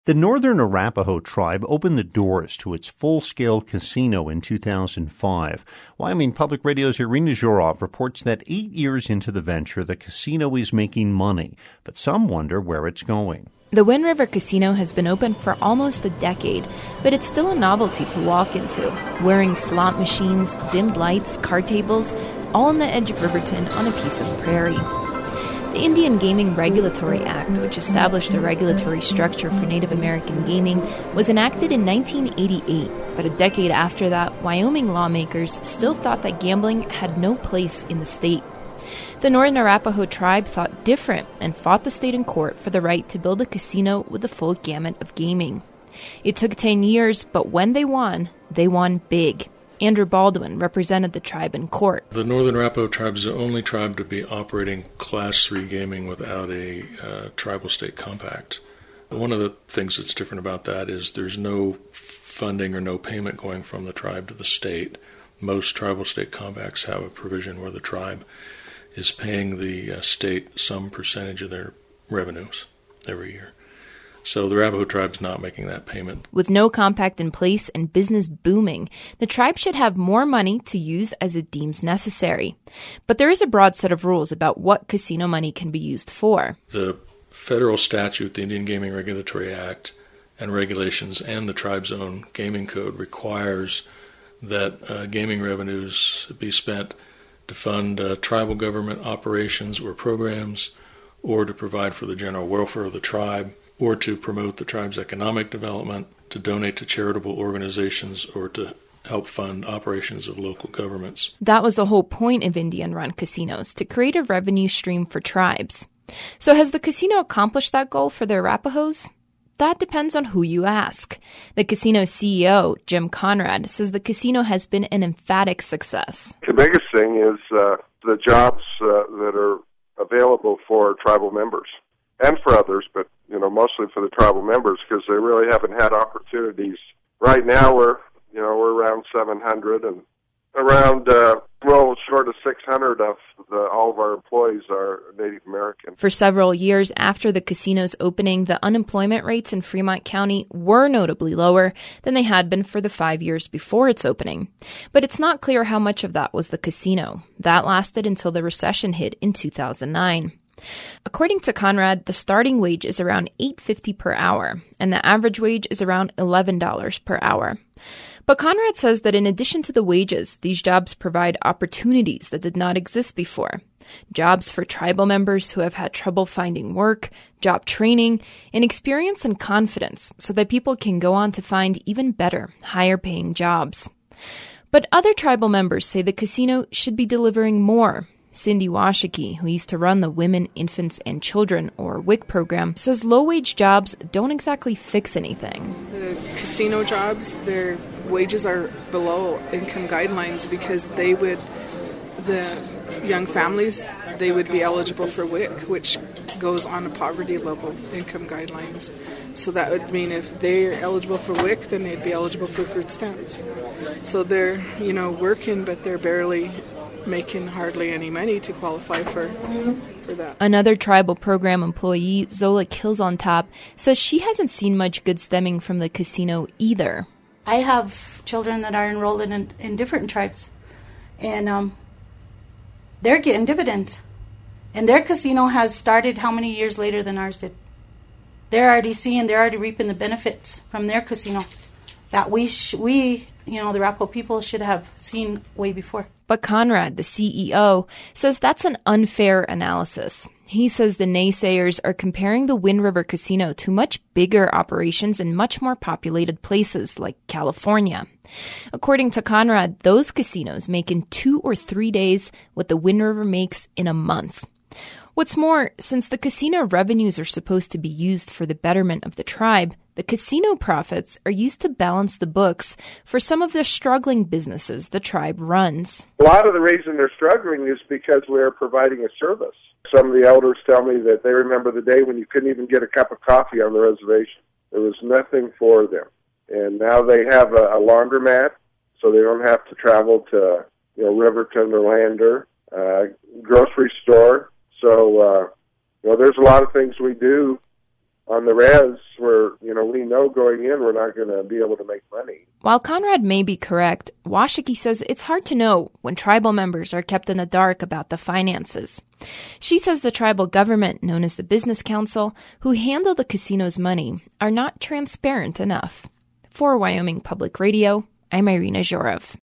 The Northern Arapaho tribe opened the doors to its full-scale casino in 2005. Wyoming Public Radio's Irina Zhurov reports that 8 years into the venture, the casino is making money, but some wonder where it's going. The Wind River Casino has been open for almost a decade, but it's still a novelty to walk into. Wearing slot machines, dimmed lights, card tables, all on the edge of Riverton on a piece of prairie. The Indian Gaming Regulatory Act, which established a regulatory structure for Native American gaming, was enacted in 1988, but a decade after that, Wyoming lawmakers still thought that gambling had no place in the state. The Northern Arapaho tribe thought different and fought the state in court for the right to build a casino with the full gamut of gaming. It took 10 years, but when they won big. Andrew Baldwin represented the tribe in court. The Northern Arapaho tribe is the only tribe to be operating Class 3 gaming without a tribal state compact. One of the things that's different about that is there's no funding or no payment going from the tribe to the state. Most tribal state compacts have a provision where the tribe is paying the state some percentage of their revenues every year. So the Arapaho tribe's not making that payment. With no compact in place and business booming, the tribe should have more money to use as it deems necessary. But there is a broad set of rules about what casino money can be used for. The federal statute, the Indian Gaming Regulatory Act, and regulations, and the tribe's own gaming code requires that gaming revenues be spent to fund tribal government operations or programs, or to provide for the general welfare of the tribe, or to promote the tribe's economic development, to donate to charitable organizations, or to help fund operations of local governments. That was the whole point of Indian-run casinos, to create a revenue stream for tribes. So has the casino accomplished that goal for the Arapahos? That depends on who you ask. The casino CEO, Jim Conrad, says the casino has been an emphatic success. The biggest thing is the jobs that are available for tribal members and for others, but mostly for the tribal members, because they really haven't had opportunities. Right now, we're around 700, and around short of 600 of all of our employees are Native American. For several years after the casino's opening, the unemployment rates in Fremont County were notably lower than they had been for the 5 years before its opening. But it's not clear how much of that was the casino. That lasted until the recession hit in 2009. According to Conrad, the starting wage is around $8.50 per hour, and the average wage is around $11 per hour. But Conrad says that in addition to the wages, these jobs provide opportunities that did not exist before. Jobs for tribal members who have had trouble finding work, job training, and experience and confidence so that people can go on to find even better, higher-paying jobs. But other tribal members say the casino should be delivering more. Cindy Washiki, who used to run the Women, Infants, and Children, or WIC program, says low-wage jobs don't exactly fix anything. The casino jobs, their wages are below income guidelines because the young families, they would be eligible for WIC, which goes on a poverty level income guidelines. So that would mean if they're eligible for WIC, then they'd be eligible for food stamps. So they're, working, but they're barely making hardly any money to qualify for that. Another tribal program employee, Zola Kills on Top, says she hasn't seen much good stemming from the casino either. I have children that are enrolled in different tribes, and they're getting dividends. And their casino has started how many years later than ours did? They're already reaping the benefits from their casino that we the Arapaho people should have seen way before. But Conrad, the CEO, says that's an unfair analysis. He says the naysayers are comparing the Wind River Casino to much bigger operations in much more populated places like California. According to Conrad, those casinos make in 2 or 3 days what the Wind River makes in a month. What's more, since the casino revenues are supposed to be used for the betterment of the tribe, the casino profits are used to balance the books for some of the struggling businesses the tribe runs. A lot of the reason they're struggling is because we're providing a service. Some of the elders tell me that they remember the day when you couldn't even get a cup of coffee on the reservation. There was nothing for them. And now they have a laundromat, so they don't have to travel to Riverton or Lander, grocery store. So, there's a lot of things we do on the res where, we know going in we're not going to be able to make money. While Conrad may be correct, Washakie says it's hard to know when tribal members are kept in the dark about the finances. She says the tribal government, known as the Business Council, who handle the casino's money, are not transparent enough. For Wyoming Public Radio, I'm Irina Zhorov.